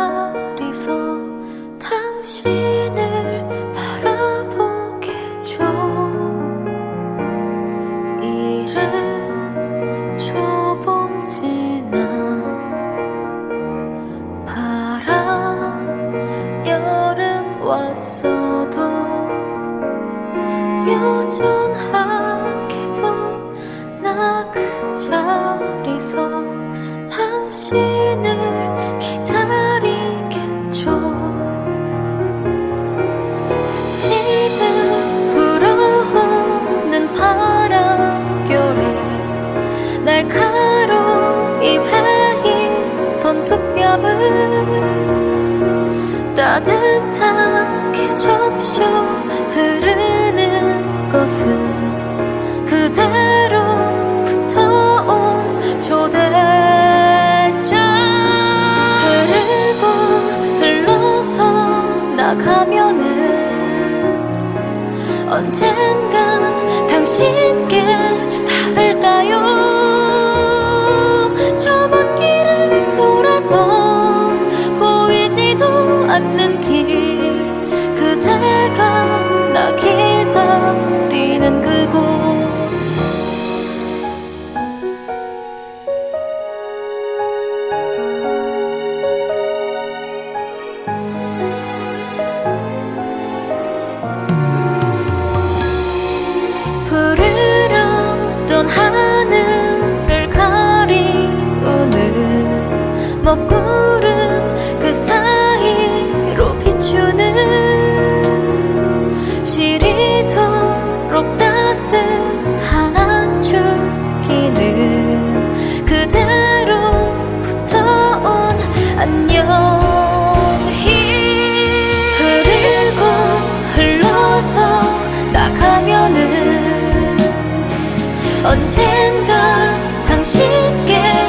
자리서 당신을 바라보겠죠. 이른 초봄 지나 파란 여름 왔어도 여전하게도 나 그 자리서 당신을 기다리겠죠. 스치듯 불어오는 바람결에 날카로이 베이던 두 뺨을 따뜻하게 적셔 흐르는 것은 그대로부터 온 초대장. 흐르고 흘러서 나가면은 언젠간 당신께 닿을까요? 저 먼 길을 돌아서 보이지도 않는 길, 그대가 나 기다리는 그곳. 푸르렀던 하늘을 가리우는 먹구름 그 사이로 비추는 시리도록 따스한 한 줄기는 그대로부터 온 안녕이. 흐르고 흘러서 나가면은 언젠가 당신께